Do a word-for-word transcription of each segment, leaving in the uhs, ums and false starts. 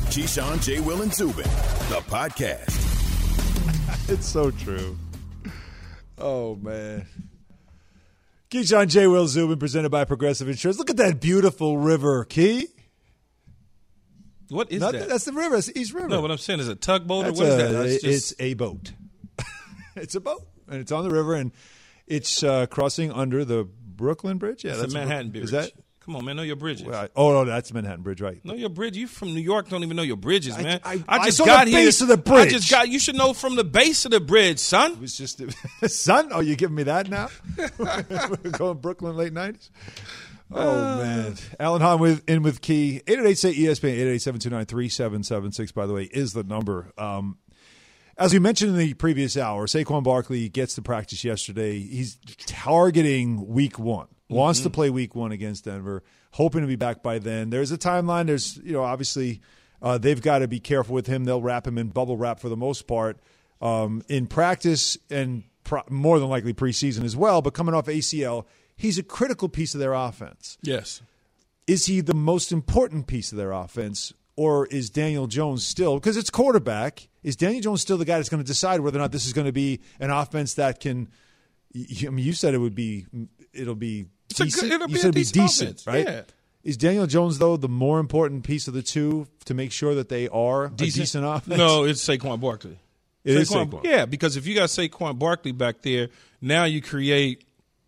Keyshawn, J. Will, and Zubin, the podcast. It's so true. Oh, man. Keyshawn, J. Will, Zubin, presented by Progressive Insurance. Look at that beautiful river, Key. What is Not, that? That's the river. It's the East River. No, what I'm saying is a tugboat or That's what a, is that? That's it's just... a boat. It's a boat, and it's on the river, and it's uh, crossing under the Brooklyn Bridge. Yeah, It's that's the Manhattan Bridge. Is that? Come on, man. Know your bridges. Well, I, oh, no, that's Manhattan Bridge, right? Know your bridge. You from New York? Don't even know your bridges, I- man. I- I just I saw got the here. base of the bridge. I just got. You should know from the base of the bridge, son. It was just, son. Oh, you giving me that now? We're going Brooklyn late nineties. Oh man, Alan Hahn with in with Key. eight eight eight say E S P N. eight eight eight, seven two nine, three seven seven six. By the way, is the number. Um, as we mentioned in the previous hour, Saquon Barkley gets to practice yesterday. He's targeting Week One. Wants mm-hmm. to play Week One against Denver. Hoping to be back by then. There's a timeline. There's you know obviously uh, they've got to be careful with him. They'll wrap him in bubble wrap for the most part um, in practice and pro- more than likely preseason as well. But coming off A C L. He's a critical piece of their offense. Yes. Is he the most important piece of their offense, or is Daniel Jones still, because it's quarterback, is Daniel Jones still the guy that's going to decide whether or not this is going to be an offense that can, I mean, you said it would be, it'll be It's decent. a good, it'll you be said a it'd be decent, decent, offense. right? Yeah. Is Daniel Jones, though, the more important piece of the two to make sure that they are Decent? a decent offense? No, it's Saquon Barkley. It Saquon, is Saquon. Yeah, because if you got Saquon Barkley back there, now you create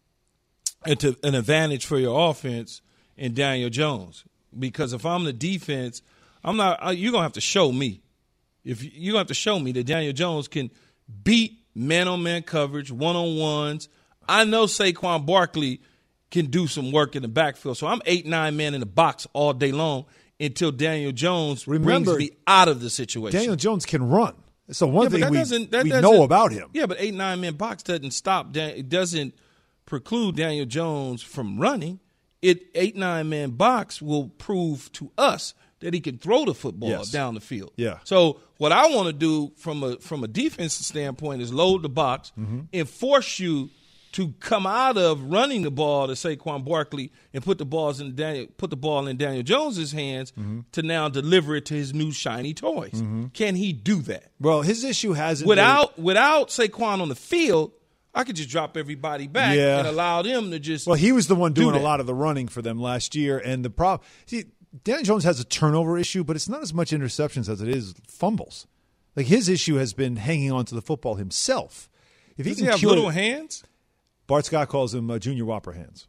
Into an advantage for your offense in Daniel Jones. Because if I'm the defense, I'm not. You're gonna have to show me. If you're gonna have to show me that Daniel Jones can beat man-on-man coverage, one-on-ones. I know Saquon Barkley can do some work in the backfield, so I'm eight, nine men in the box all day long until Daniel Jones Remember, brings me out of the situation. Daniel Jones can run. So one Yeah, but thing that we, doesn't- that we doesn't- know about him. Yeah, but eight, nine man box doesn't stop. Dan- It doesn't preclude Daniel Jones from running. It eight, nine man box will prove to us that he can throw the football Yes. down the field. Yeah. So what I want to do from a from a defensive standpoint is load the box Mm-hmm. and force you to come out of running the ball to Saquon Barkley and put the balls in Daniel, put the ball in Daniel Jones's hands Mm-hmm. to now deliver it to his new shiny toys. Mm-hmm. Can he do that? Well, his issue hasn't Without without Saquon on the field, I could just drop everybody back Yeah. and allow them to just. Well, he was the one do doing a that. lot of the running for them last year, and the problem. See, Daniel Jones has a turnover issue, but it's not as much interceptions as it is fumbles. Like his issue has been hanging on to the football himself. If Does can he have cure little it- hands? Bart Scott calls him uh, Junior Whopper hands.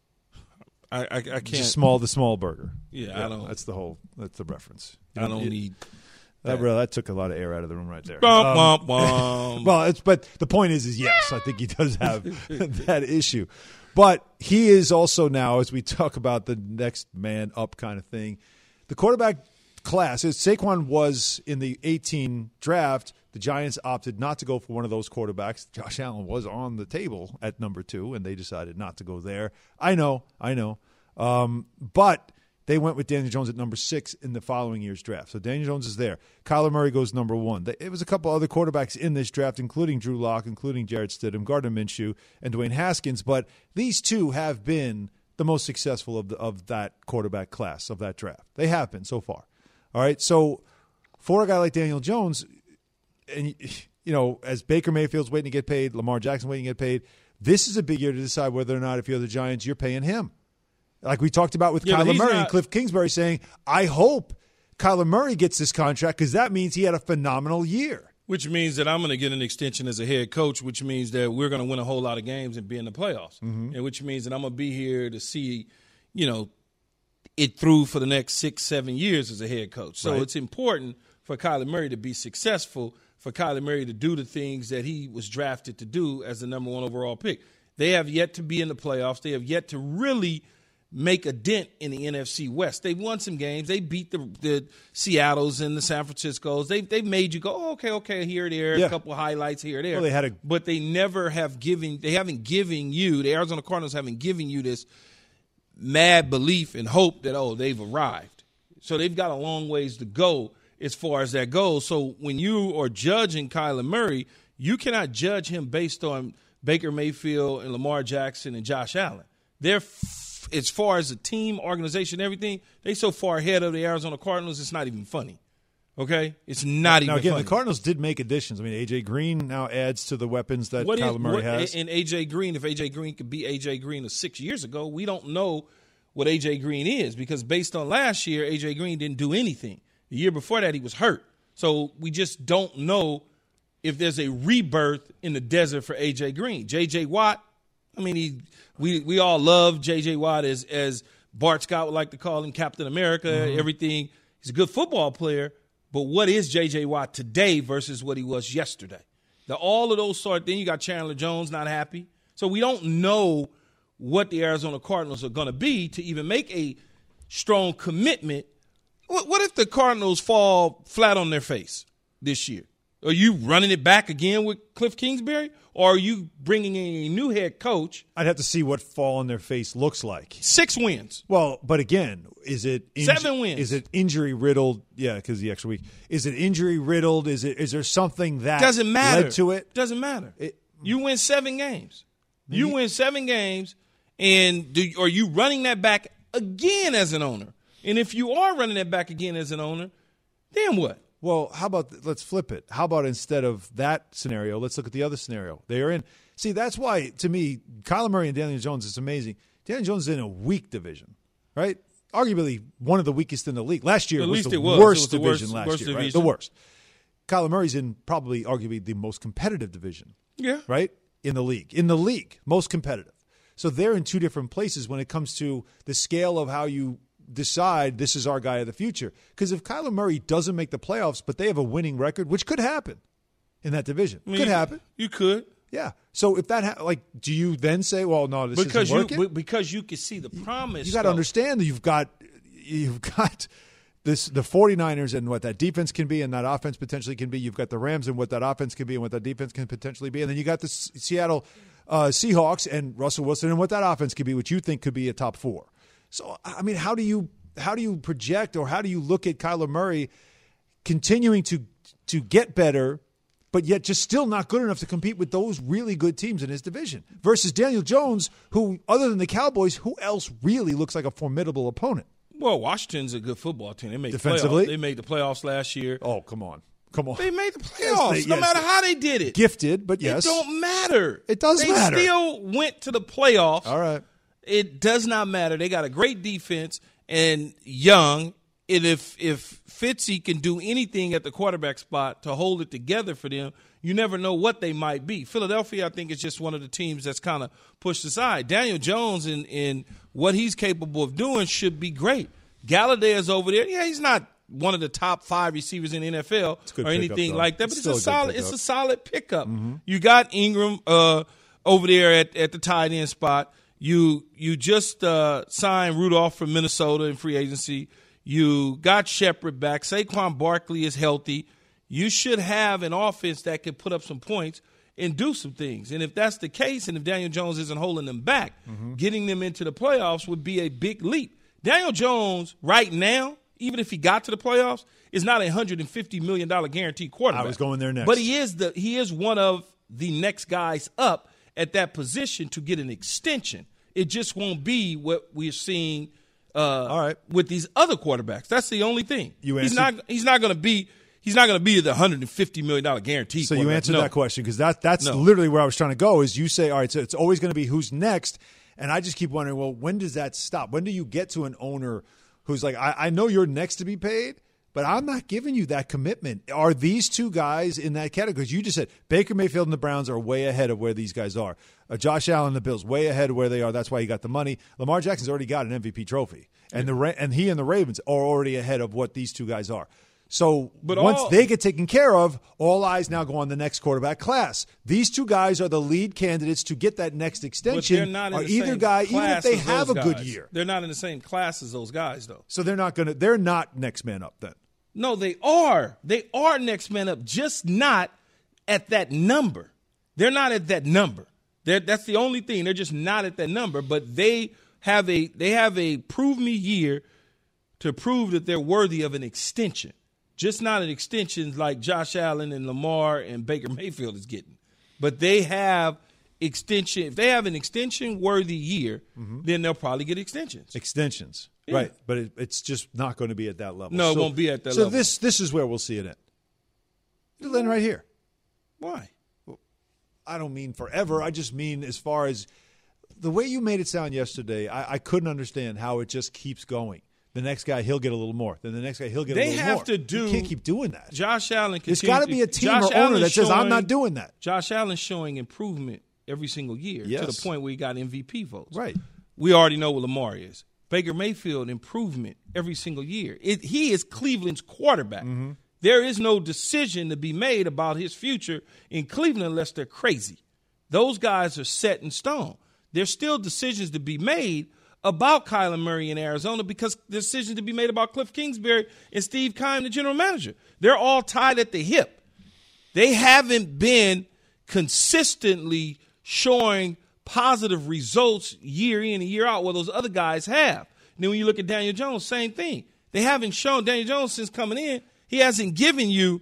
I I, I can't. Just small, the small burger. Yeah, I don't. That's the whole. That's the reference. I don't It- need. That, really, that took a lot of air out of the room right there. Bum, Um, bum, bum. Well, it's but the point is, is yes, I think he does have that issue, but he is also now, as we talk about the next man up kind of thing, the quarterback class. Is Saquon was in the eighteen draft. The Giants opted not to go for one of those quarterbacks. Josh Allen was on the table at number two, and they decided not to go there. I know, I know, um, but. They went with Daniel Jones at number six in the following year's draft. So Daniel Jones is there. Kyler Murray goes number one. It was a couple other quarterbacks in this draft, including Drew Lock, including Jarrett Stidham, Gardner Minshew, and Dwayne Haskins. But these two have been the most successful of the, of that quarterback class, of that draft. They have been so far. All right. So for a guy like Daniel Jones, and you know, as Baker Mayfield's waiting to get paid, Lamar Jackson waiting to get paid, this is a big year to decide whether or not, if you're the Giants, you're paying him. Like we talked about with Yeah, but Kyler he's Murray not- and Cliff Kingsbury saying, I hope Kyler Murray gets this contract because that means he had a phenomenal year. Which means that I'm going to get an extension as a head coach, which means that we're going to win a whole lot of games and be in the playoffs. Mm-hmm. And which means that I'm going to be here to see, you know, it through for the next six, seven years as a head coach. So Right. it's important for Kyler Murray to be successful, for Kyler Murray to do the things that he was drafted to do as the number one overall pick. They have yet to be in the playoffs. They have yet to really make a dent in the N F C West. They've won some games. They beat the, the Seattles and the San Franciscos. They they've made you go, oh, okay, okay, here, there, Yeah. a couple of highlights here, there. Well, they had a- but they never have given. They haven't given you. The Arizona Cardinals haven't given you this mad belief and hope that oh, they've arrived. So they've got a long ways to go as far as that goes. So when you are judging Kyler Murray, you cannot judge him based on Baker Mayfield and Lamar Jackson and Josh Allen. They're as far as the team, organization, everything, they so far ahead of the Arizona Cardinals, it's not even funny. Okay, it's not now, even. Again, funny. the Cardinals did make additions. I mean, A J Green now adds to the weapons that What Kyler is, Murray what, has. And A J Green, if A J Green could be A J Green of six years ago, we don't know what A J Green is because based on last year, A J Green didn't do anything. The year before that, he was hurt. So we just don't know if there's a rebirth in the desert for A J Green. J J Watt, I mean, he we we all love J J Watt as as Bart Scott would like to call him, Captain America, mm-hmm. everything. He's a good football player. But what is J J Watt today versus what he was yesterday? The, all of those sort of things. You got Chandler Jones not happy. So we don't know what the Arizona Cardinals are going to be to even make a strong commitment. What, what if the Cardinals fall flat on their face this year? Are you running it back again with Cliff Kingsbury? Or are you bringing in a new head coach? I'd have to see what fall on their face looks like. Six wins. Well, but again, is it inju- seven wins? Is it injury riddled? Yeah, because the extra week. Is it injury riddled? Is it? Is there something that doesn't matter led to it? Doesn't matter. It, you win seven games. You win seven games, and do, are you running that back again as an owner? And if you are running that back again as an owner, then what? Well, how about let's flip it? How about instead of that scenario, let's look at the other scenario. They are in. See, that's why to me, Kyler Murray and Daniel Jones is amazing. Daniel Jones is in a weak division, right? Arguably one of the weakest in the league. Last year At was least the it was. worst It was the division worst- last worst year, right? division. The worst. Kyler Murray's in probably arguably the most competitive division. Yeah. Right? In the league. In the league, most competitive. So they're in two different places when it comes to the scale of how you decide this is our guy of the future. Because if Kyler Murray doesn't make the playoffs, but they have a winning record, which could happen in that division. I mean, could you, happen. You could. Yeah. So if that, ha- like, do you then say, well, no, this because isn't working? you because you can see the promise. You got to understand that you've got you've got this the 49ers and what that defense can be and that offense potentially can be. You've got the Rams and what that offense can be and what that defense can potentially be. And then you got the S- Seattle uh, Seahawks and Russell Wilson and what that offense could be, which you think could be a top four. So, I mean, how do you how do you project or how do you look at Kyler Murray continuing to to get better, but yet just still not good enough to compete with those really good teams in his division versus Daniel Jones, who, other than the Cowboys, who else really looks like a formidable opponent? Well, Washington's a good football team. They made Defensively? The playoffs. They made the playoffs last year. Oh, come on. Come on. They made the playoffs, Yes, they- no yes, matter they- how they did it. Gifted, but yes. It don't matter. It does they matter. They still went to the playoffs. All right. It does not matter. They got a great defense and young. And if if Fitzy can do anything at the quarterback spot to hold it together for them, you never know what they might be. Philadelphia, I think, is just one of the teams that's kind of pushed aside. Daniel Jones and, and what he's capable of doing should be great. Galladay is over there. Yeah, he's not one of the top five receivers in the N F L or anything though. like that, but It's it's, still a a good solid. pickup. It's a solid pickup. Mm-hmm. You got Ingram uh, over there at, at the tight end spot. You you just uh, signed Rudolph from Minnesota in free agency. You got Shepard back. Saquon Barkley is healthy. You should have an offense that can put up some points and do some things. And if that's the case, and if Daniel Jones isn't holding them back, mm-hmm. getting them into the playoffs would be a big leap. Daniel Jones, right now, even if he got to the playoffs, is not a one hundred fifty million dollars guaranteed quarterback. I was going there next. But he is the he is one of the next guys up at that position to get an extension. It just won't be what we're seeing uh, All right. with these other quarterbacks. That's the only thing. You he's answered- not he's not going to be he's not going to be the one hundred fifty million dollars guarantee. So you answered no. that question because that that's No. literally where I was trying to go. Is you say, all right, so it's always going to be who's next, and I just keep wondering, well, when does that stop? When do you get to an owner who's like, I, I know you're next to be paid, but I'm not giving you that commitment? Are these two guys in that category? Because you just said Baker Mayfield and the Browns are way ahead of where these guys are. Uh, Josh Allen and the Bills way ahead of where they are. That's why he got the money. Lamar Jackson's already got an M V P trophy, and the Ra- and he and the Ravens are already ahead of what these two guys are. So But once all- they get taken care of, all eyes now go on the next quarterback class. These two guys are the lead candidates to get that next But extension. they're not in or the either same guy, even if class they as have a those good guys. year. They're not in the same class as those guys, though. So they're not going to. They're not next man up then. No, they are. They are next man up, just not at that number. They're not at that number. They're, that's the only thing. They're just not at that number. But they have a they have a prove me year to prove that they're worthy of an extension. Just not an extension like Josh Allen and Lamar and Baker Mayfield is getting. But they have extension, if they have an extension-worthy year, mm-hmm. then they'll probably get extensions. Extensions, yeah. right? But it, it's just not going to be at that level. No, so, it won't be at that so level. So this this is where we'll see it end. It'll end right here. Why? Well, I don't mean forever. I just mean as far as the way you made it sound yesterday, I, I couldn't understand how it just keeps going. The next guy, he'll get a little more. Then the next guy, he'll get they a little have more. to do. You can't keep doing that. Josh Allen. There's got to be a team Josh or owner Allen that says, showing, I'm not doing that. Josh Allen's showing improvement every single year yes. to the point where he got M V P votes. Right. We already know what Lamar is. Baker Mayfield, improvement every single year. It, he is Cleveland's quarterback. Mm-hmm. There is no decision to be made about his future in Cleveland unless they're crazy. Those guys are set in stone. There's still decisions to be made about Kyler Murray in Arizona because decisions to be made about Cliff Kingsbury and Steve Keim, the general manager. They're all tied at the hip. They haven't been consistently showing positive results year in and year out where those other guys have. And then when you look at Daniel Jones, same thing. They haven't shown Daniel Jones since coming in. He hasn't given you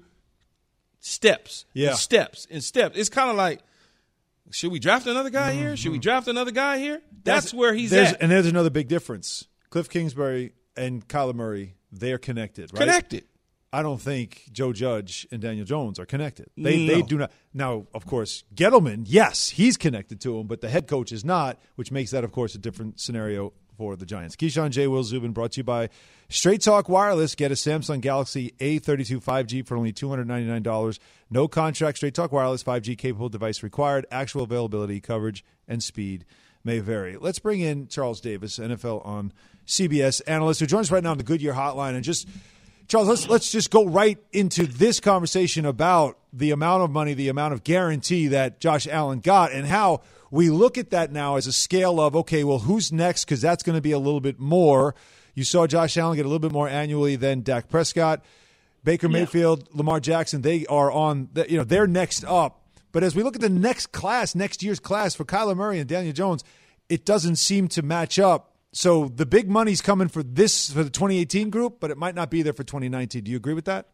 steps yeah. and steps and steps. It's kind of like, should we draft another guy mm-hmm. here? Should we draft another guy here? That's, That's where he's there's, at. And there's another big difference. Cliff Kingsbury and Kyler Murray, they're connected, right? Connected. I don't think Joe Judge and Daniel Jones are connected. They no. they do not. Now, of course, Gettleman, yes, he's connected to him, but the head coach is not, which makes that, of course, a different scenario for the Giants. Keyshawn, J. Will, Zubin, brought to you by Straight Talk Wireless. Get a Samsung Galaxy A thirty-two five G for only two hundred ninety-nine dollars. No contract, Straight Talk Wireless, five G capable device required. Actual availability, coverage, and speed may vary. Let's bring in Charles Davis, N F L on C B S analyst, who joins us right now on the Goodyear Hotline. And just, Charles, let's let's just go right into this conversation about the amount of money, the amount of guarantee that Josh Allen got, and how we look at that now as a scale of, okay, well, who's next? Because that's going to be a little bit more. You saw Josh Allen get a little bit more annually than Dak Prescott. Baker yeah. Mayfield, Lamar Jackson, they are on, the, you know, they're next up. But as we look at the next class, next year's class for Kyler Murray and Daniel Jones, it doesn't seem to match up. So the big money's coming for this, for the twenty eighteen group, but it might not be there for twenty nineteen. Do you agree with that?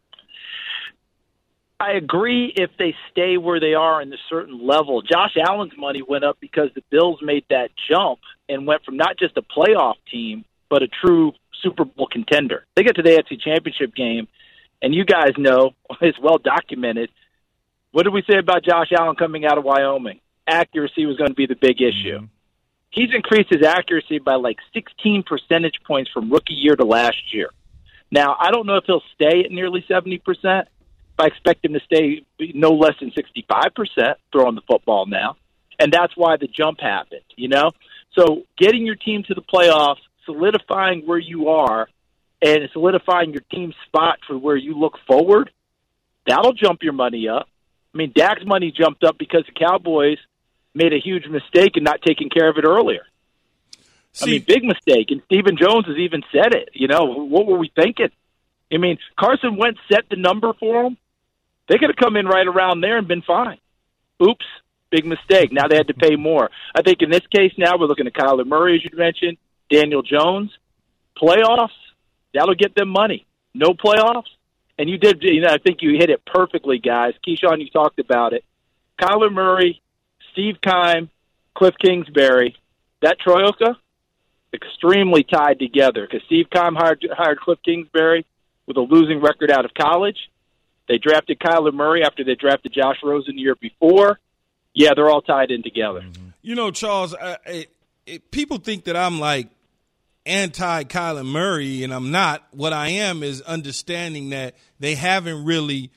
I agree if they stay where they are in a certain level. Josh Allen's money went up because the Bills made that jump and went from not just a playoff team, but a true Super Bowl contender. They get to the A F C Championship game, and you guys know, it's well documented. What did we say about Josh Allen coming out of Wyoming? Accuracy was going to be the big issue. Mm-hmm. He's increased his accuracy by like sixteen percentage points from rookie year to last year. Now, I don't know if he'll stay at nearly seventy percent. I expect him to stay no less than sixty-five percent throwing the football now. And that's why the jump happened, you know? So getting your team to the playoffs, solidifying where you are, and solidifying your team's spot for where you look forward, that'll jump your money up. I mean, Dak's money jumped up because the Cowboys made a huge mistake in not taking care of it earlier. See, I mean, big mistake. And Stephen Jones has even said it. You know, what were we thinking? I mean, Carson Wentz set the number for him. They could have come in right around there and been fine. Oops, big mistake. Now they had to pay more. I think in this case now we're looking at Kyler Murray, as you mentioned, Daniel Jones. Playoffs, that'll get them money. No playoffs, and you did, you know, I think you hit it perfectly, guys. Keyshawn, you talked about it. Kyler Murray, Steve Keim, Cliff Kingsbury, that troika, extremely tied together because Steve Keim hired, hired Cliff Kingsbury with a losing record out of college. They drafted Kyler Murray after they drafted Josh Rosen the year before. Yeah, they're all tied in together. You know, Charles, I, it, it, people think that I'm like anti-Kyler Murray, and I'm not. What I am is understanding that they haven't really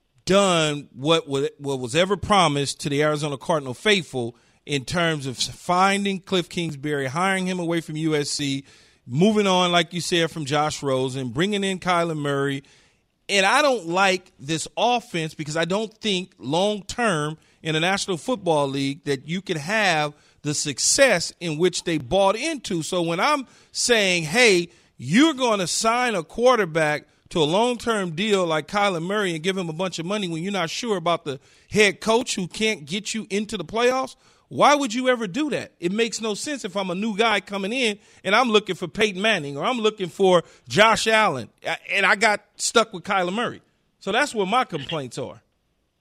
done what, what was ever promised to the Arizona Cardinal faithful in terms of finding Cliff Kingsbury, hiring him away from U S C, moving on, like you said, from Josh Rosen, bringing in Kyler Murray. And I don't like this offense because I don't think long-term in the National Football League that you could have the success in which they bought into. So when I'm saying, hey, you're going to sign a quarterback to a long-term deal like Kyler Murray and give him a bunch of money when you're not sure about the head coach who can't get you into the playoffs, why would you ever do that? It makes no sense if I'm a new guy coming in and I'm looking for Peyton Manning or I'm looking for Josh Allen and I got stuck with Kyler Murray. So that's where my complaints are.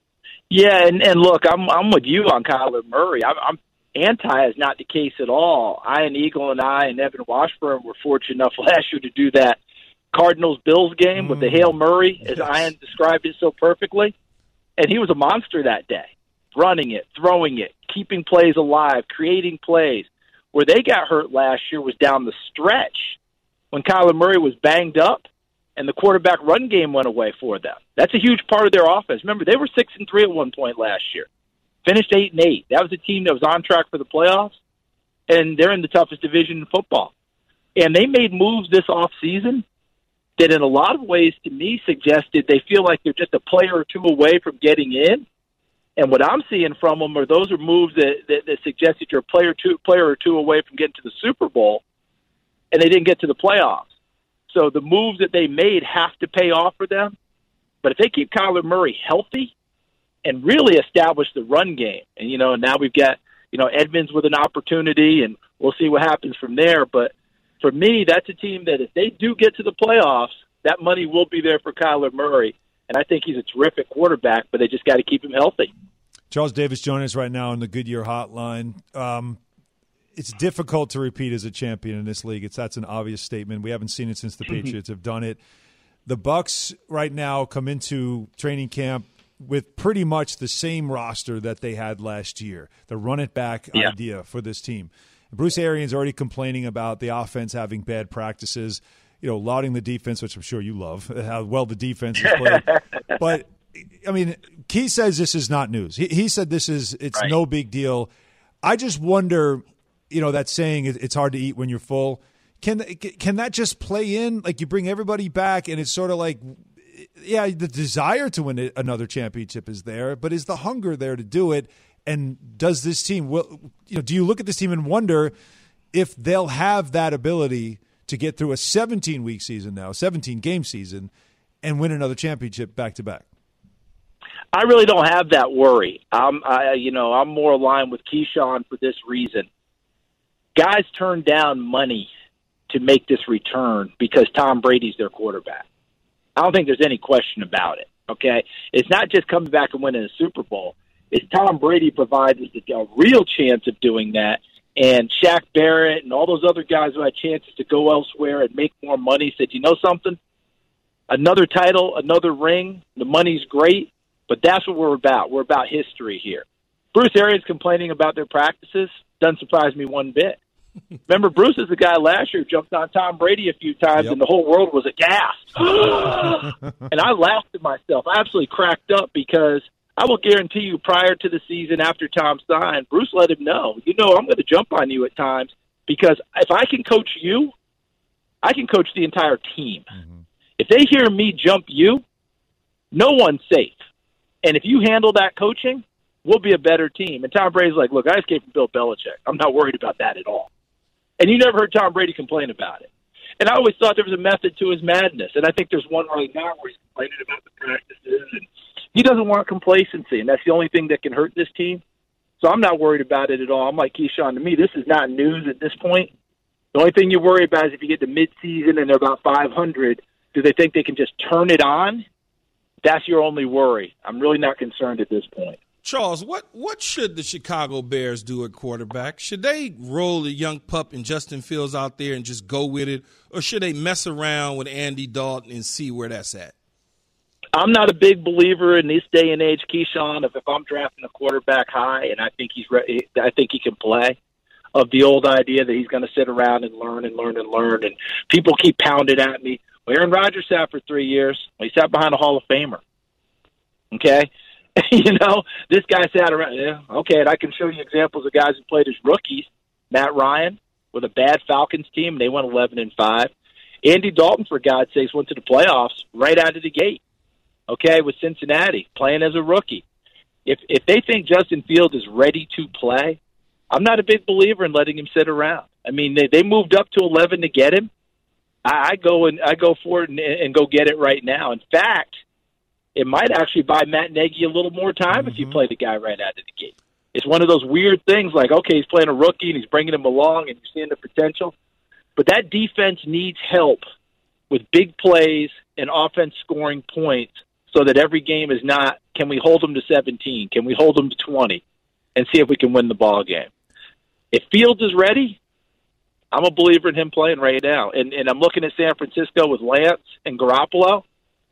Yeah, and, and look, I'm I'm with you on Kyler Murray. I'm, I'm anti is not the case at all. Ian Eagle and I and Evan Washburn were fortunate enough last year to do that Cardinals-Bills game mm. with the Hail Murray, as yes. Ian described it so perfectly. And he was a monster that day, running it, throwing it, keeping plays alive, creating plays. Where they got hurt last year was down the stretch when Kyler Murray was banged up and the quarterback run game went away for them. That's a huge part of their offense. Remember, they were six and three at one point last year, finished eight and eight. That was a team that was on track for the playoffs, and they're in the toughest division in football. And they made moves this offseason that in a lot of ways, to me, suggested they feel like they're just a player or two away from getting in. And what I'm seeing from them are those are moves that, that, that suggest that you're a player, two, player or two away from getting to the Super Bowl, and they didn't get to the playoffs. So the moves that they made have to pay off for them. But if they keep Kyler Murray healthy and really establish the run game, and, you know, now we've got, you know, Edmonds with an opportunity, and we'll see what happens from there. But for me, that's a team that if they do get to the playoffs, that money will be there for Kyler Murray. And I think he's a terrific quarterback, but they just got to keep him healthy. Charles Davis joining us right now on the Goodyear Hotline. Um, it's difficult to repeat as a champion in this league. It's that's an obvious statement. We haven't seen it since the Patriots have done it. The Bucs right now come into training camp with pretty much the same roster that they had last year. The run-it-back yeah. idea for this team. Bruce Arians already complaining about the offense having bad practices, you know, lauding the defense, which I'm sure you love, how well the defense is played. But, I mean, Key says this is not news. He, he said this is it's right. no big deal. I just wonder, you know, that saying it's hard to eat when you're full. Can can that just play in? Like you bring everybody back and it's sort of like, yeah, the desire to win another championship is there, but is the hunger there to do it? And does this team, will, you know, do you look at this team and wonder if they'll have that ability to get through a seventeen-week season now, seventeen-game season, and win another championship back-to-back? I really don't have that worry. I'm, I, you know, I'm more aligned with Keyshawn for this reason. Guys turn down money to make this return because Tom Brady's their quarterback. I don't think there's any question about it, okay? It's not just coming back and winning a Super Bowl. It's Tom Brady provides us a real chance of doing that, and Shaq Barrett and all those other guys who had chances to go elsewhere and make more money said, you know something? Another title, another ring, the money's great, but that's what we're about. We're about history here. Bruce Arians complaining about their practices doesn't surprise me one bit. Remember, Bruce is the guy last year who jumped on Tom Brady a few times, yep. and the whole world was aghast. And I laughed at myself. I absolutely cracked up because I will guarantee you prior to the season, after Tom signed, Bruce let him know, you know, I'm going to jump on you at times because if I can coach you, I can coach the entire team. Mm-hmm. If they hear me jump you, no one's safe. And if you handle that coaching, we'll be a better team. And Tom Brady's like, look, I escaped from Bill Belichick. I'm not worried about that at all. And you never heard Tom Brady complain about it. And I always thought there was a method to his madness. And I think there's one right now where he's complaining about the practices. And he doesn't want complacency, and that's the only thing that can hurt this team. So I'm not worried about it at all. I'm like Keyshawn. To me, this is not news at this point. The only thing you worry about is if you get to midseason and they're about five hundred, do they think they can just turn it on? That's your only worry. I'm really not concerned at this point. Charles, what, what should the Chicago Bears do at quarterback? Should they roll the young pup and Justin Fields out there and just go with it, or should they mess around with Andy Dalton and see where that's at? I'm not a big believer in this day and age, Keyshawn, of if I'm drafting a quarterback high and I think he's re- I think he can play, of the old idea that he's going to sit around and learn and learn and learn. And people keep pounding at me. Well, Aaron Rodgers sat for three years. Well, he sat behind a Hall of Famer. Okay? You know, this guy sat around. Yeah, okay, and I can show you examples of guys who played as rookies. Matt Ryan with a bad Falcons team, they went eleven and five. Andy Dalton, for God's sakes, went to the playoffs right out of the gate. Okay, with Cincinnati, playing as a rookie. If if they think Justin Fields is ready to play, I'm not a big believer in letting him sit around. I mean, they, they moved up to eleven to get him. I, I go and I go for it and, and go get it right now. In fact, it might actually buy Matt Nagy a little more time mm-hmm. if you play the guy right out of the gate. It's one of those weird things like, okay, he's playing a rookie and he's bringing him along and you're seeing the potential. But that defense needs help with big plays and offense scoring points so that every game is not, can we hold them to seventeen? Can we hold them to twenty? And see if we can win the ball game. If Fields is ready, I'm a believer in him playing right now. And, and I'm looking at San Francisco with Lance and Garoppolo.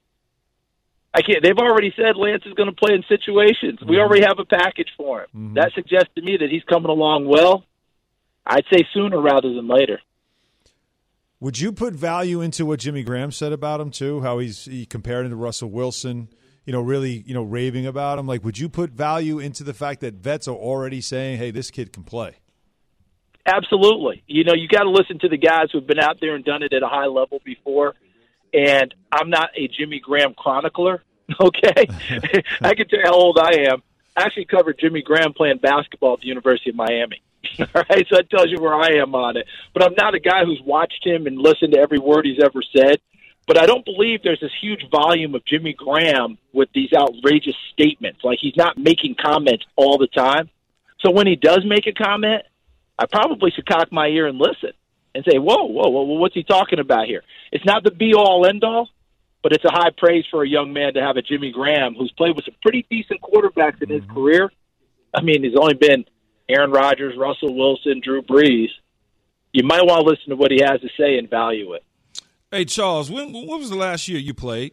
I can't. They've already said Lance is going to play in situations. We already have a package for him. Mm-hmm. That suggests to me that he's coming along well. I'd say sooner rather than later. Would you put value into what Jimmy Graham said about him too? How he's he compared him to Russell Wilson, you know, really, you know, raving about him. Like, would you put value into the fact that vets are already saying, "Hey, this kid can play"? Absolutely. You know, you got to listen to the guys who've been out there and done it at a high level before. And I'm not a Jimmy Graham chronicler, okay? I can tell you how old I am. I actually covered Jimmy Graham playing basketball at the University of Miami. All right, so that tells you where I am on it. But I'm not a guy who's watched him and listened to every word he's ever said. But I don't believe there's this huge volume of Jimmy Graham with these outrageous statements. Like, he's not making comments all the time. So when he does make a comment, I probably should cock my ear and listen and say, whoa, whoa, whoa, what's he talking about here? It's not the be-all, end-all, but it's a high praise for a young man to have a Jimmy Graham who's played with some pretty decent quarterbacks in his mm-hmm. career. I mean, he's only been Aaron Rodgers, Russell Wilson, Drew Brees. You might want to listen to what he has to say and value it. Hey, Charles, when, when was the last year you played?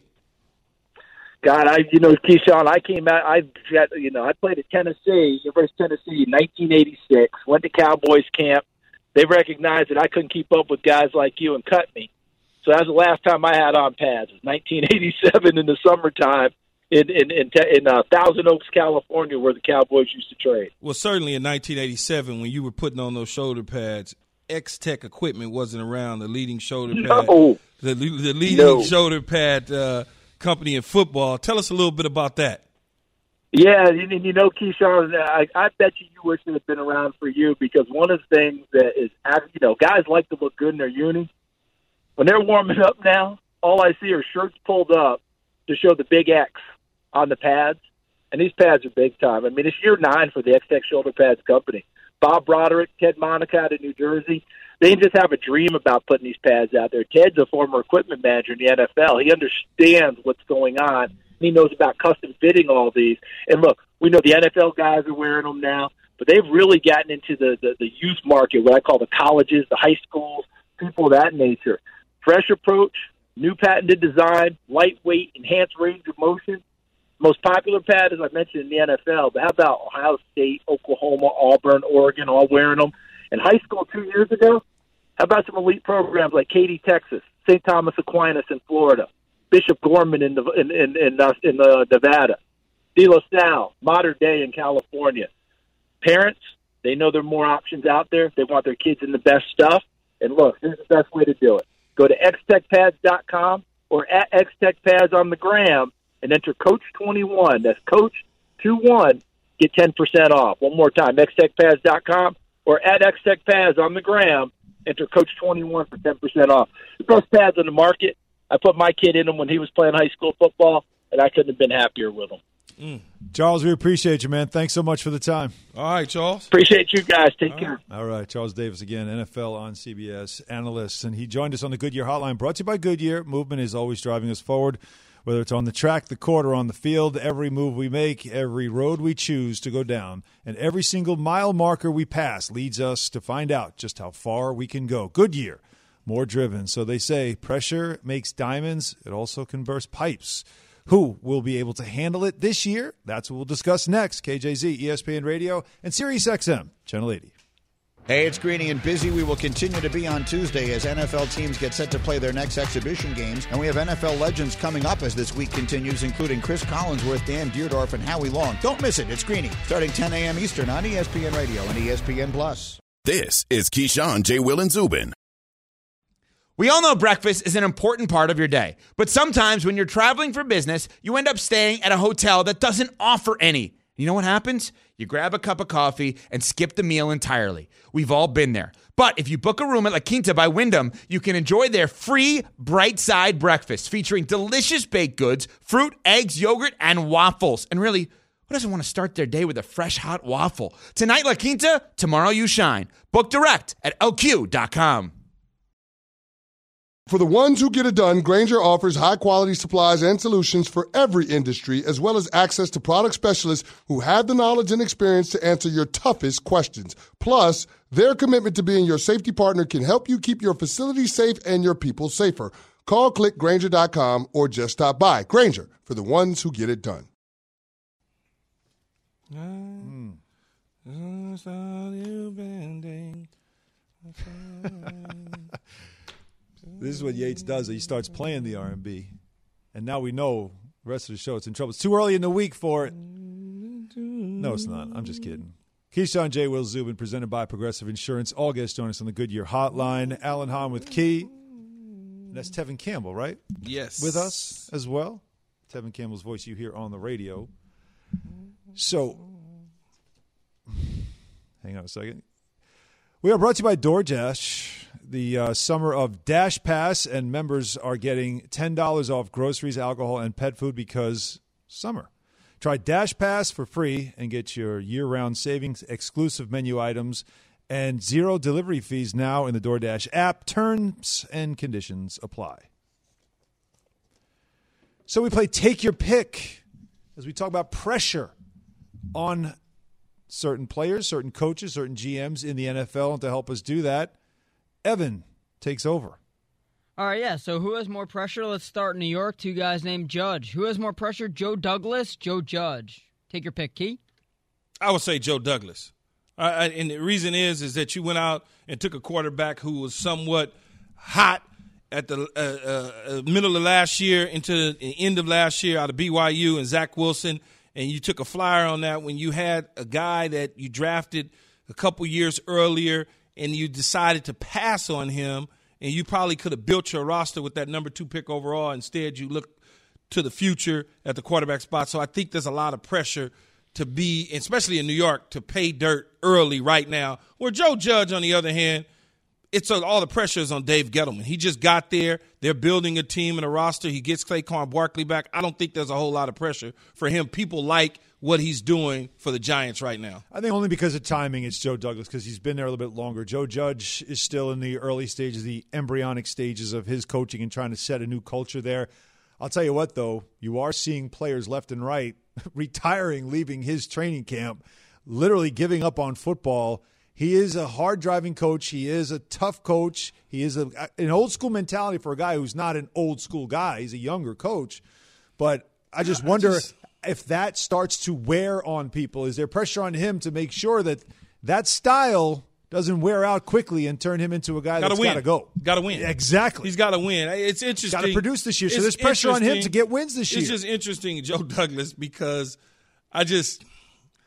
God, I you know, Keyshawn, I came out, I got, you know, I played at Tennessee, University of Tennessee in nineteen eighty-six, went to Cowboys camp. They recognized that I couldn't keep up with guys like you and cut me. So that was the last time I had on pads. It was nineteen eighty-seven in the summertime in in in, in uh, Thousand Oaks, California, where the Cowboys used to trade. Well, certainly in nineteen eighty-seven, when you were putting on those shoulder pads, X-Tech equipment wasn't around. The leading shoulder pad, no. the, the leading no. shoulder pad uh, company in football. Tell us a little bit about that. Yeah, and, and you know, Keyshawn, I, I bet you you wish it had been around for you, because one of the things that is, you know, guys like to look good in their uni. When they're warming up now, all I see are shirts pulled up to show the big X on the pads, and these pads are big time. I mean, it's year nine for the X-Tech Shoulder Pads Company. Bob Broderick, Ted Monica out of New Jersey, they just have a dream about putting these pads out there. Ted's a former equipment manager in the N F L. He understands what's going on. He knows about custom fitting all these. And look, we know the N F L guys are wearing them now, but they've really gotten into the, the, the youth market, what I call the colleges, the high schools, people of that nature. Fresh approach, new patented design, lightweight, enhanced range of motion. Most popular pad, as I mentioned, in the N F L. But how about Ohio State, Oklahoma, Auburn, Oregon, all wearing them? In high school two years ago, how about some elite programs like Katy, Texas, Saint Thomas Aquinas in Florida, Bishop Gorman in the, in in in, uh, in uh, Nevada, De La Salle, Modern Day in California. Parents, they know there are more options out there. They want their kids in the best stuff. And look, here's the best way to do it. Go to x tech pads dot com or at xtechpads on the gram and enter Coach twenty-one. That's Coach twenty-one. Get ten percent off. One more time, x tech pads dot com or at xtechpads on the gram. Enter Coach twenty-one for ten percent off. The best pads on the market. I put my kid in them when he was playing high school football, and I couldn't have been happier with him. Mm. Charles, we appreciate you, man. Thanks so much for the time. All right, Charles. Appreciate you guys. Take All care. right. All right, Charles Davis again, N F L on C B S analyst, and he joined us on the Goodyear Hotline, brought to you by Goodyear. Movement is always driving us forward, whether it's on the track, the court, or on the field. Every move we make, every road we choose to go down, and every single mile marker we pass leads us to find out just how far we can go. Goodyear, more driven. So they say pressure makes diamonds. It also can burst pipes. Who will be able to handle it this year? That's what we'll discuss next. K J Z, E S P N Radio, and Sirius X M, Channel eighty. Hey, it's Greeny and busy. We will continue to be on Tuesday as N F L teams get set to play their next exhibition games. And we have N F L legends coming up as this week continues, including Chris Collinsworth, Dan Deerdorf, and Howie Long. Don't miss it. It's Greeny, starting ten a.m. Eastern on E S P N Radio and E S P N Plus. This is Keyshawn, J. Will, and Zubin. We all know breakfast is an important part of your day, but sometimes when you're traveling for business, you end up staying at a hotel that doesn't offer any. You know what happens? You grab a cup of coffee and skip the meal entirely. We've all been there. But if you book a room at La Quinta by Wyndham, you can enjoy their free Bright Side breakfast featuring delicious baked goods, fruit, eggs, yogurt, and waffles. And really, who doesn't want to start their day with a fresh, hot waffle? Tonight, La Quinta, tomorrow you shine. Book direct at L Q dot com. For the ones who get it done, Grainger offers high-quality supplies and solutions for every industry, as well as access to product specialists who have the knowledge and experience to answer your toughest questions. Plus, their commitment to being your safety partner can help you keep your facility safe and your people safer. Call, click Grainger dot com, or just stop by. Grainger, for the ones who get it done. Mm. This is what Yates does. He starts playing the R and B. And now we know the rest of the show it's in trouble. It's too early in the week for it. No, it's not. I'm just kidding. Keyshawn, J. Will Zubin, presented by Progressive Insurance. All guests join us on the Goodyear Hotline. Alan Hahn with Key. And that's Tevin Campbell, right? Yes. With us as well. Tevin Campbell's voice you hear on the radio. So, hang on a second. We are brought to you by DoorDash. The uh, summer of Dash Pass, and members are getting ten dollars off groceries, alcohol, and pet food because summer. Try Dash Pass for free and get your year-round savings, exclusive menu items, and zero delivery fees now in the DoorDash app. Terms and conditions apply. So we play Take Your Pick as we talk about pressure on certain players, certain coaches, certain G Ms in the N F L. And to help us do that, Evan takes over. All right, yeah, so who has more pressure? Let's start in New York. Two guys named Judge. Who has more pressure, Joe Douglas, Joe Judge? Take your pick, Key. I would say Joe Douglas. Uh, and the reason is is that you went out and took a quarterback who was somewhat hot at the uh, uh, middle of last year into the end of last year out of B Y U and Zach Wilson, and you took a flyer on that when you had a guy that you drafted a couple years earlier and you decided to pass on him, and you probably could have built your roster with that number two pick overall. Instead, you look to the future at the quarterback spot. So I think there's a lot of pressure to be, especially in New York, to pay dirt early right now. Where Joe Judge, on the other hand, it's a, all the pressure is on Dave Gettleman. He just got there. They're building a team and a roster. He gets Saquon Barkley back. I don't think there's a whole lot of pressure for him. People like what he's doing for the Giants right now. I think only because of timing it's Joe Douglas, because he's been there a little bit longer. Joe Judge is still in the early stages, the embryonic stages of his coaching and trying to set a new culture there. I'll tell you what, though, you are seeing players left and right retiring, leaving his training camp, literally giving up on football. He is a hard-driving coach. He is a tough coach. He is a, an old-school mentality for a guy who's not an old-school guy. He's a younger coach. But I just yeah, wonder I just, if that starts to wear on people. Is there pressure on him to make sure that that style doesn't wear out quickly and turn him into a guy gotta that's got to go? Got to win. Exactly. He's got to win. It's interesting. Got to produce this year. So there's pressure on him to get wins this year. It's just interesting, Joe Douglas, because I just –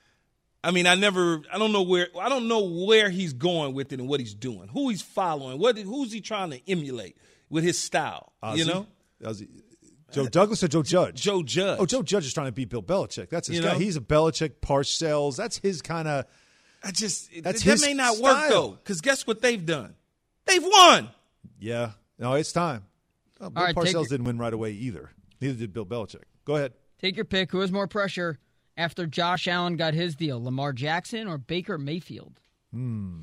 I mean, I never – I don't know where – I don't know where he's going with it and what he's doing, who he's following, what who's he trying to emulate with his style, Ozzie? You know? Ozzie. Joe Douglas or Joe Judge? Joe Judge. Oh, Joe Judge is trying to beat Bill Belichick. That's his you guy. Know? He's a Belichick, Parcells. That's his kind of – I just that's that his may not style. work, though, because guess what they've done? They've won. Yeah. No, it's time. Oh, Bill right, Parcells your, didn't win right away either. Neither did Bill Belichick. Go ahead. Take your pick. Who has more pressure after Josh Allen got his deal, Lamar Jackson or Baker Mayfield? Hmm.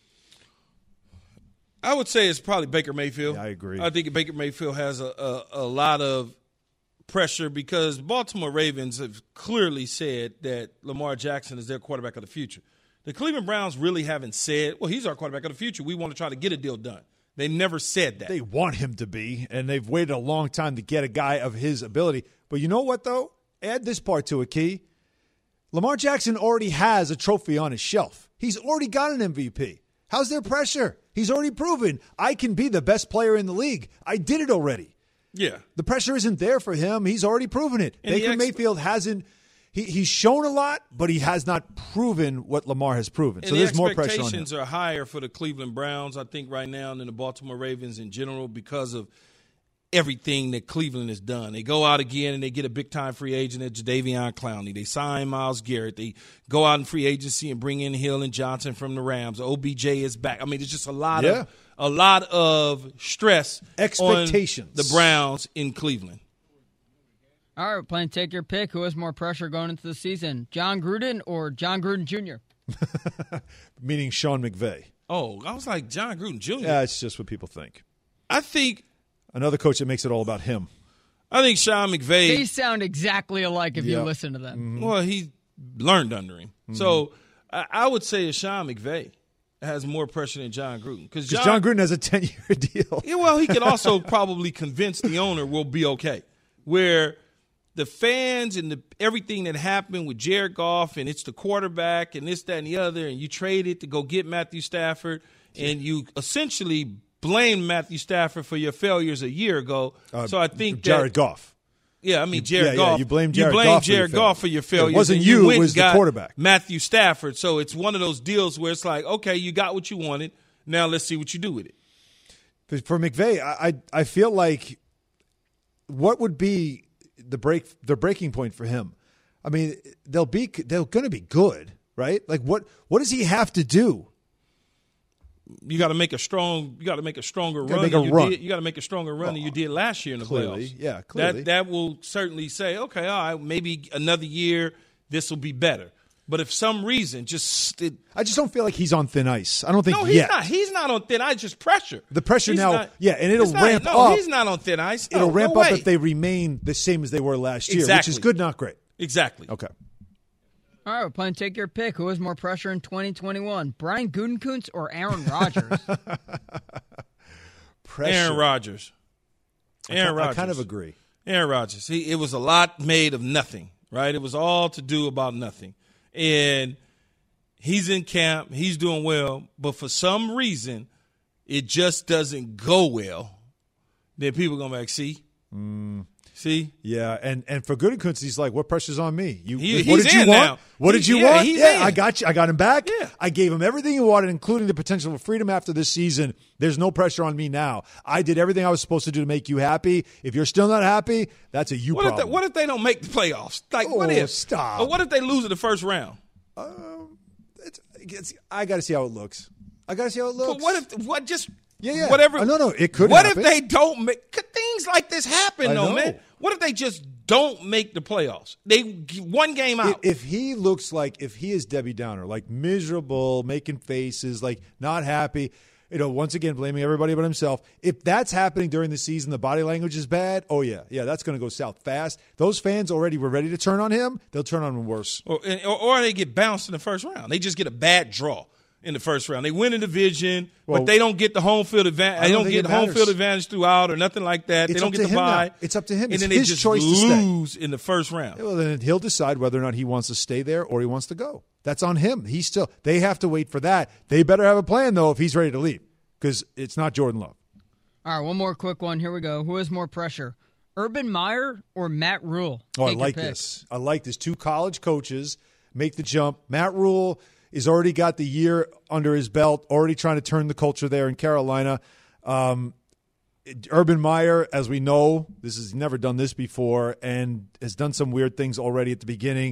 I would say it's probably Baker Mayfield. Yeah, I agree. I think Baker Mayfield has a, a, a lot of pressure because Baltimore Ravens have clearly said that Lamar Jackson is their quarterback of the future. The Cleveland Browns really haven't said, well, he's our quarterback of the future. We want to try to get a deal done. They never said that. They want him to be, and they've waited a long time to get a guy of his ability. But you know what, though? Add this part to it, Key. Lamar Jackson already has a trophy on his shelf. He's already got an M V P. How's their pressure? He's already proven, I can be the best player in the league. I did it already. Yeah. The pressure isn't there for him. He's already proven it. And Baker ex- Mayfield hasn't he, – he's shown a lot, but he has not proven what Lamar has proven. And so the there's more pressure on him. Expectations are higher for the Cleveland Browns, I think, right now than the Baltimore Ravens in general because of everything that Cleveland has done. They go out again and they get a big-time free agent at Jadeveon Clowney. They sign Myles Garrett. They go out in free agency and bring in Hill and Johnson from the Rams. O B J is back. I mean, there's just a lot yeah. of a lot of stress expectations on the Browns in Cleveland. All right, we're playing Take Your Pick. Who has more pressure going into the season, John Gruden or John Gruden Junior? Meaning Sean McVay. Oh, I was like John Gruden Junior Yeah, it's just what people think. I think Another coach that makes it all about him. I think Sean McVay. They sound exactly alike if Yeah. you listen to them. Mm-hmm. Well, he learned under him. Mm-hmm. So I, I would say it's Sean McVay has more pressure than John Gruden. Because John, John Gruden has a ten-year deal. Yeah, well, he could also probably convince the owner we'll be okay. Where the fans and the everything that happened with Jared Goff and it's the quarterback and this, that, and the other, and you traded to go get Matthew Stafford, and you essentially blame Matthew Stafford for your failures a year ago. Uh, so I think Jared that, Goff. Yeah, I mean You- Jared yeah, yeah, Goff. you blame Jared blame Goff for your Jared failure. Goff for your failures. It wasn't and you, went it was and the got quarterback. Matthew Stafford. So it's one of those deals where it's like, okay, you got what you wanted. Now let's see what you do with it. For- For McVay, I, I I feel like what would be the break the breaking point for him? I mean, they'll be they're going to be good, right? Like what what does he have to do? You got to make a strong. You got to make a stronger gotta run. make than a you run. Did, you got to make a stronger run than you did last year in the Clearly, playoffs. yeah, clearly. That that will certainly say, okay, all right, maybe another year this will be better. But if some reason, just it, I just don't feel like he's on thin ice. I don't think no, he's yet. not. He's not on thin ice. Just pressure. The pressure He's now, not- yeah, and it'll it's not- ramp no, up. he's not on thin ice. No, It'll ramp no up way. if they remain the same as they were last year, which Exactly. is good, not great. Exactly. Okay. All right, we're playing Take Your Pick. Who has more pressure in twenty twenty-one, Brian Gutekunst or Aaron Rodgers? Pressure. Aaron Rodgers. Aaron I Rodgers. kind of agree. Aaron Rodgers. He, it was a lot made of nothing, right? It was all to do about nothing. And he's in camp. He's doing well. But for some reason, it just doesn't go well. Then people are going to be like, see? Mm. See? Yeah, and, and for Gutekunst, he's like, "What pressure's on me? You, He- what he's did you in want? now. What He- did you yeah, want? he's yeah, in. I got you. I got him back. Yeah. I gave him everything he wanted, including the potential for freedom after this season. There's no pressure on me now. I did everything I was supposed to do to make you happy. If you're still not happy, that's a you What if, problem. they, what if they don't make the playoffs? Like, what Oh, if? stop. Or what if they lose in the first round? It's, it's, I got to see how it looks. I got to see how it looks. But what if, what just, Yeah, yeah. whatever. Oh, no, no, it could What happen. if they don't make, could things like this happen, I though, know. man? What if they just don't make the playoffs? They one game If, out. if he looks like, if he is Debbie Downer, like miserable, making faces, like not happy, you know, once again, blaming everybody but himself. If that's happening during the season, the body language is bad. Oh, yeah. Yeah, that's going to go south fast. Those fans already were ready to turn on him. They'll turn on him worse. Or, or, or they get bounced in the first round. They just get a bad draw in the first round. They win a division, Well, but they don't get the home field advantage. I They don't don't think get it home matters. field advantage throughout or nothing like that. It's they don't up get to the him bye. now. It's up to him. And It's then his they just choice to stay. lose in the first round. Well, then he'll decide whether or not he wants to stay there or he wants to go. That's on him. He's still. They have to wait for that. They better have a plan, though, if he's ready to leave, because it's not Jordan Love. All right, one more quick one. Here we go. Who has more pressure, Urban Meyer or Matt Rule? Oh, I Take your like pick. this. I like this. Two college coaches make the jump. Matt Rule has already got the year under his belt, already trying to turn the culture there in Carolina. Um, Urban Meyer, as we know, this has never done this before and has done some weird things already at the beginning.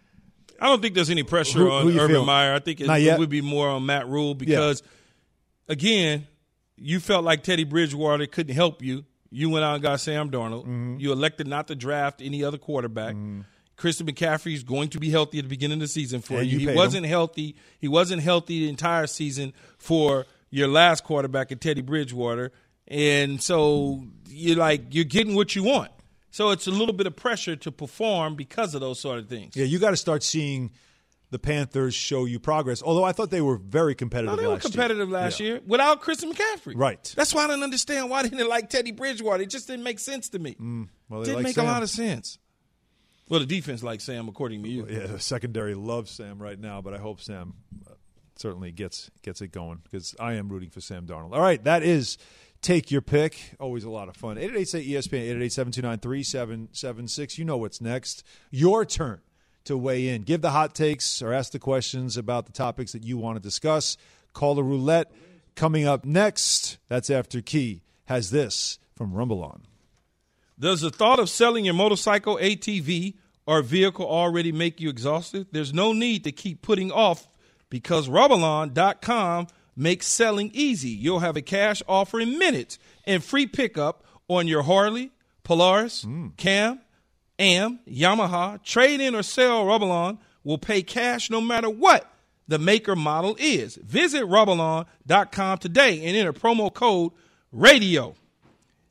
I don't think there's any pressure Who- on who you Urban feel? Meyer. I think it, Not it yet? would be more on Matt Rule because, again, you felt like Teddy Bridgewater couldn't help you. You went out and got Sam Darnold. Mm-hmm. You elected not to draft any other quarterback. Christian McCaffrey is going to be healthy at the beginning of the season for And you. you He paid wasn't healthy. He wasn't healthy the entire season for your last quarterback at Teddy Bridgewater. And so you're like, you're getting what you want. So it's a little bit of pressure to perform because of those sort of things. Yeah, you got to start seeing the Panthers show you progress, although I thought they were very competitive No, they were last year. competitive last Yeah. year without Christian McCaffrey. Right. That's why I didn't understand why they didn't like Teddy Bridgewater. It just didn't make sense to me. Mm, well, they didn't like make Sam. a lot of sense. Well, the defense likes Sam, according to you. Yeah, the secondary loves Sam right now, but I hope Sam uh, certainly gets gets it going because I am rooting for Sam Darnold. All right, that is Take Your Pick. Always a lot of fun. eight eight eight, say E S P N, eight eight eight, seven two nine, three seven seven six. You know what's next. Your turn to weigh in. Give the hot takes or ask the questions about the topics that you want to discuss. Call the roulette. Coming up next, that's after Key has this from Rumble On. Does the thought of selling your motorcycle, A T V, or vehicle already make you exhausted? There's no need to keep putting off because Rubbalon dot com makes selling easy. You'll have a cash offer in minutes and free pickup on your Harley, Polaris, mm. Cam, Am, Yamaha. Trade in or sell Rubbalon will pay cash no matter what the maker model is. Visit Rubbalon dot com today and enter promo code RADIO.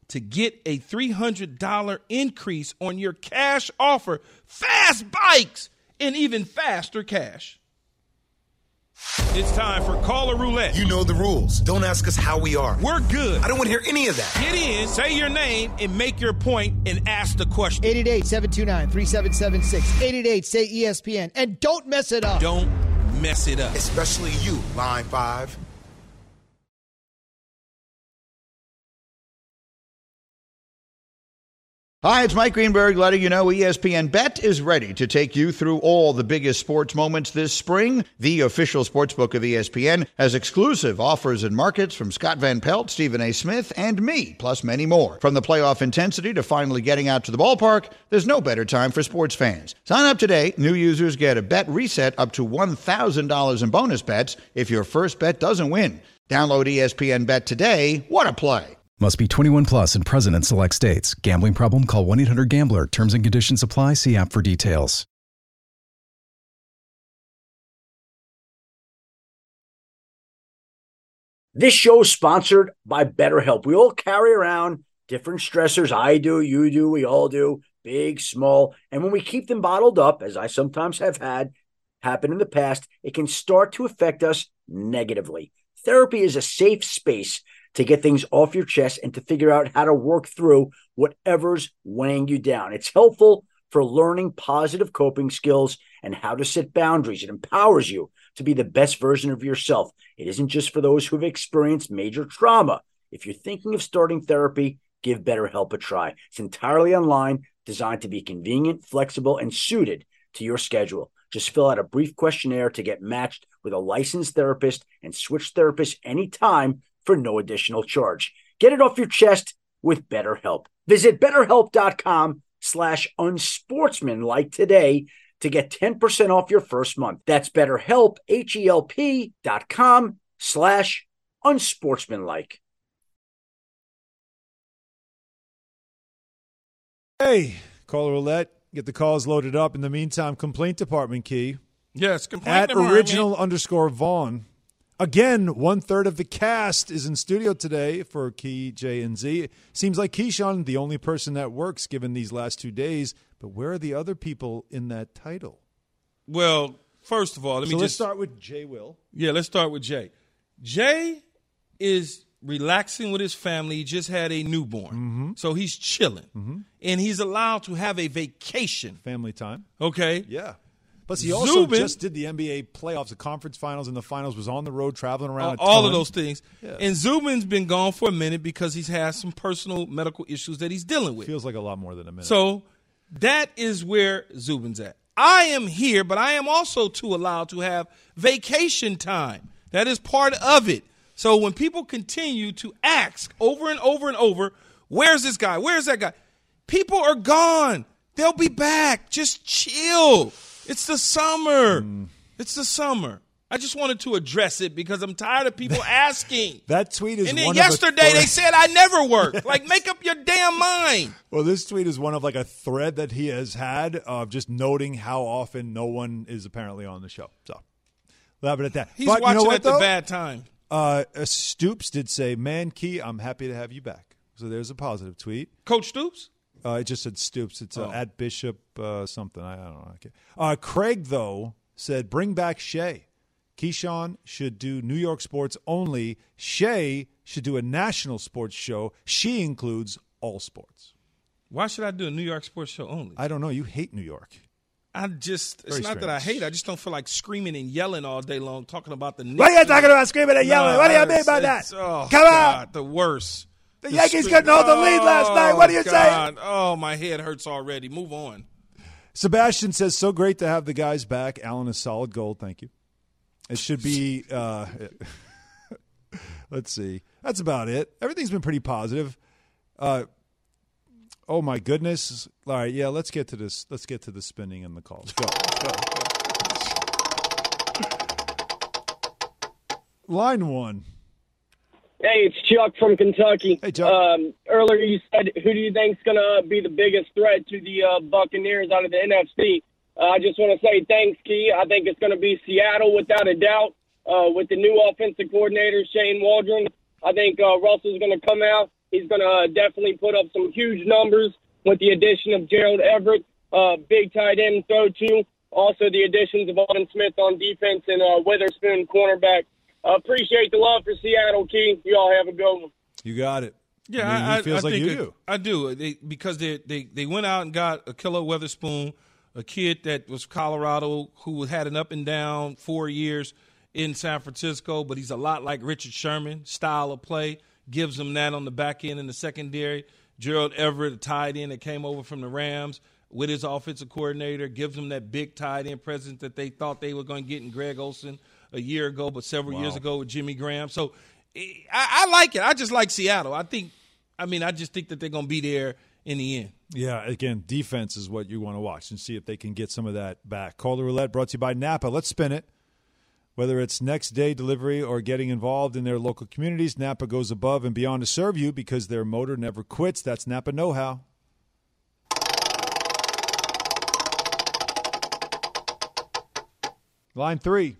to get a three hundred dollars increase on your cash offer. Fast bikes and even faster cash. It's time for Caller Roulette. You know the rules. Don't ask us how we are. We're good. I don't want to hear any of that. Get in, say your name, and make your point and ask the question. eight eight eight, seven two nine, three seven seven six. eight eight eight, say E S P N. And don't mess it up. Don't mess it up. Especially you, Line five. Hi, it's Mike Greenberg letting you know E S P N Bet is ready to take you through all the biggest sports moments this spring. The official sportsbook of E S P N has exclusive offers and markets from Scott Van Pelt, Stephen A. Smith, and me, plus many more. From the playoff intensity to finally getting out to the ballpark, there's no better time for sports fans. Sign up today. New users get a bet reset up to one thousand dollars in bonus bets if your first bet doesn't win. Download E S P N Bet today. What a play. Must be twenty-one plus and present in select states. Gambling problem? Call one eight hundred gambler. Terms and conditions apply. See app for details. This show is sponsored by BetterHelp. We all carry around different stressors. I do, you do, we all do, big, small. And when we keep them bottled up, as I sometimes have had happen in the past, it can start to affect us negatively. Therapy is a safe space to get things off your chest and to figure out how to work through whatever's weighing you down. It's helpful for learning positive coping skills and how to set boundaries. It empowers you to be the best version of yourself. It isn't just for those who have experienced major trauma. If you're thinking of starting therapy, give BetterHelp a try. It's entirely online, designed to be convenient, flexible, and suited to your schedule. Just fill out a brief questionnaire to get matched with a licensed therapist and switch therapists anytime for no additional charge. Get it off your chest with BetterHelp. Visit BetterHelp.com slash unsportsmanlike today to get ten percent off your first month. That's BetterHelp, H-E-L-P dot com slash unsportsmanlike. Hey, Caller Roulette. Get the calls loaded up. In the meantime, complaint department key. Yes, complaint At department. original underscore Vaughn. Again, one-third of the cast is in studio today for Key, J, and Z. Seems like Keyshawn, the only person that works given these last two days. But where are the other people in that title? Well, first of all, let me so just let's start with Jay Will. Yeah, let's start with Jay. Jay is relaxing with his family. He just had a newborn. Mm-hmm. So he's chilling. Mm-hmm. And he's allowed to have a vacation. Family time. Okay. Yeah. Plus, he also Zubin, just did the N B A playoffs, the conference finals, and the finals, was on the road traveling around. all, all ton. of those things. Yeah. And Zubin's been gone for a minute because he's had some personal medical issues that he's dealing with. Feels like a lot more than a minute. So that is where Zubin's at. I am here, but I am also too allowed to have vacation time. That is part of it. So when people continue to ask over and over and over, where's this guy? Where's that guy? People are gone. They'll be back. Just chill. It's the summer. Mm. It's the summer. I just wanted to address it because I'm tired of people asking. That tweet is and then one yesterday of a they said I never work. Like, make up your damn mind. Well, this tweet is one of like a thread that he has had of just noting how often no one is apparently on the show. So, leave it at that. He's but watching you know what, at the though? bad time. Uh, Stoops did say, "Man, Key, I'm happy to have you back." So there's a positive tweet. Coach Stoops? Uh, it just said Stoops. It's uh, oh. at Bishop uh, something. I, I don't know. Okay. Uh, Craig, though, said, bring back Shea. Keyshawn should do New York sports only. Shea should do a national sports show. She includes all sports. Why should I do a New York sports show only? I don't know. You hate New York. I just, it's Very not strange. that I hate it. I just don't feel like screaming and yelling all day long talking about the Knicks. What are you talking about screaming and yelling? No, what do you it's- mean by that? it's- Oh, Come God, on. the worst. The Yankees couldn't hold the lead last night. What are you saying? Oh, my head hurts already. Move on. Sebastian says, so great to have the guys back. Allen is solid gold. Thank you. It should be, uh, let's see. That's about it. Everything's been pretty positive. Uh, oh, my goodness. All right, yeah, let's get to this. Let's get to the spinning and the calls. Go, go, go. Line one. Hey, it's Chuck from Kentucky. Hey, Chuck. Um, earlier you said, who do you think's going to be the biggest threat to the uh, Buccaneers out of the N F C? Uh, I just want to say thanks, Key. I think it's going to be Seattle without a doubt uh, with the new offensive coordinator, Shane Waldron. I think uh, Russell's going to come out He's going to uh, definitely put up some huge numbers with the addition of Gerald Everett, uh, big tight end throw to. Also the additions of Alden Smith on defense and uh, Witherspoon cornerback. Uh, appreciate the love for Seattle, Key. You all have a good one. You got it. Yeah, I mean, I, he feels I like think you it, do. I do they, because they, they they went out and got Ahkello Witherspoon, a kid that was Colorado who had an up and down four years in San Francisco, but he's a lot like Richard Sherman, style of play, gives him that on the back end in the secondary. Gerald Everett, a tight end that came over from the Rams with his offensive coordinator, gives him that big tight end presence that they thought they were going to get in Greg Olsen a year ago, but several Wow. years ago with Jimmy Graham. So I, I like it. I just like Seattle. I think, I mean, I just think that they're going to be there in the end. Yeah, again, defense is what you want to watch and see if they can get some of that back. Caller Roulette brought to you by Napa. Let's spin it. Whether it's next day delivery or getting involved in their local communities, Napa goes above and beyond to serve you because their motor never quits. That's Napa know-how. Line three.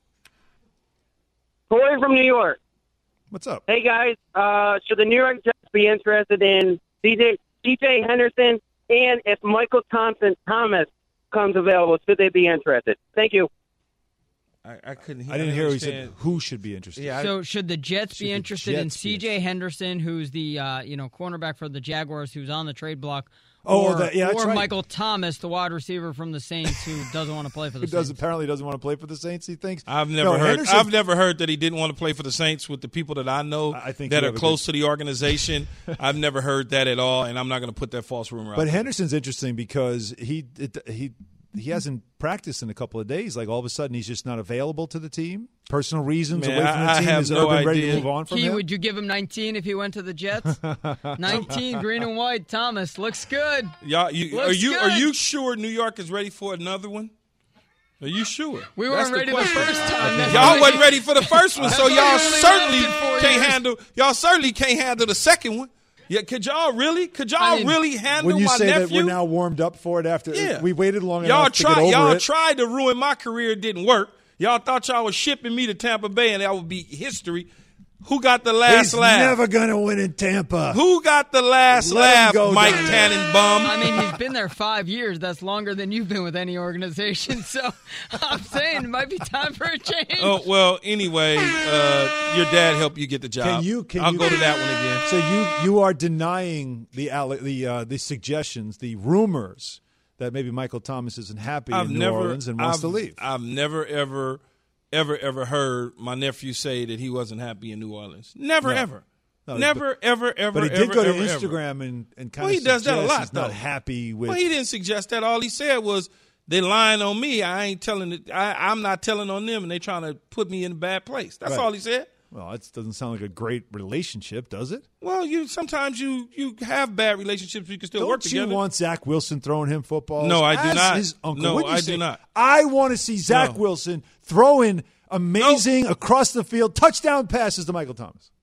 Corey from New York. What's up? Hey, guys. Uh, should the New York Jets be interested in C J, C J Henderson? And if Michael Thompson Thomas comes available, should they be interested? Thank you. I, I couldn't I didn't hear who said who should be interested. Yeah, I- So should the Jets Should be the interested in Jets be C J Henderson, who's the uh, you know cornerback for the Jaguars, who's on the trade block? Oh, or, that- yeah, that's or right. Michael Thomas, the wide receiver from the Saints, who doesn't want to play for the Who does Saints. apparently doesn't want to play for the Saints, he thinks? I've never No, heard. Henderson- I've never heard that he didn't want to play for the Saints with the people that I know I think that you are have a close good- to the organization. I've never heard that at all, and I'm not going to put that false rumor out. But there. Henderson's interesting because he it, he he hasn't practiced in a couple of days. Like all of a sudden, he's just not available to the team. Personal reasons Man, away from the I- I team. have Is no Urban ready to idea. move on from Key, him? would you give him nineteen if he went to the Jets? nineteen, green and white. Thomas looks good. Y'all, you, Looks are you good. are you sure New York is ready for another one? Are you sure? We That's weren't ready the question. first time. That's Y'all why- wasn't ready for the first one, so That's why y'all you only certainly lasted four can't years. handle. Y'all certainly can't handle the second one. Yeah, could y'all really? Could y'all I mean, really handle when you my say nephew? that we're now warmed up for it after Yeah. we waited long y'all enough to try, get over y'all it. tried to ruin my career. It didn't work. Y'all thought y'all was shipping me to Tampa Bay and that would be history. Who got the last He's laugh? never gonna win in Tampa. Who got the last Let him laugh, go Mike down. Tannenbaum? I mean, he's been there five years. That's longer than you've been with any organization. So I'm saying it might be time for a change. Oh well. Anyway, uh, your dad helped you get the job. Can you? Can I'll you, go to that one again. So you you are denying the alle- the uh, the suggestions, the rumors that maybe Michael Thomas isn't happy I've in New never, Orleans and wants I've, to leave. I've never ever, ever, ever heard my nephew say that he wasn't happy in New Orleans. Never, No. ever. No, Never, ever, ever, But he did ever, go to ever, ever. Instagram and, and kind Well, of he does that a lot, he's not though. happy with. Well, he didn't suggest that. All he said was they lying on me. I ain't telling it. I, I'm not telling on them, and they trying to put me in a bad place. That's Right. all he said. Well, that doesn't sound like a great relationship, does it? Well, you sometimes you you have bad relationships. You can still Don't work you together. want Zach Wilson throwing him footballs? No, I do as not. His uncle. No, What'd you I say? do not. I want to see Zach No. Wilson throwing amazing across the field touchdown passes to Michael Thomas.